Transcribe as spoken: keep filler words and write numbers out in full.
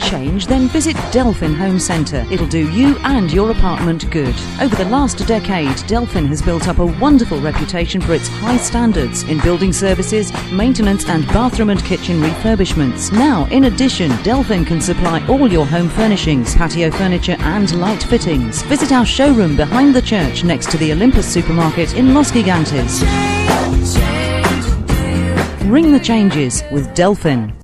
change? Then visit Delphin Home Centre. It'll do you and your apartment good. Over the last decade, Delphin has built up a wonderful reputation for its high standards in building services, maintenance and bathroom and kitchen refurbishments. Now, in addition, Delphin can supply all your home furnishings, patio furniture and light fittings. Visit our showroom behind the church next to the Olympus supermarket in Los Gigantes. Ring the changes with Delphin.